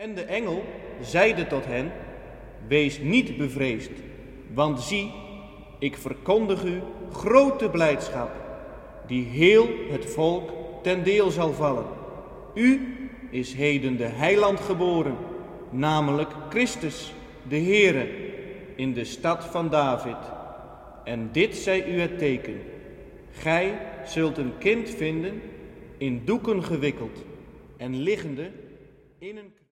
En de engel zeide tot hen: wees niet bevreesd, want zie, ik verkondig u grote blijdschap, die heel het volk ten deel zal vallen. U is heden de Heiland geboren, namelijk Christus, de Heere, in de stad van David. En dit zij u het teken: gij zult een kind vinden, in doeken gewikkeld en liggende in een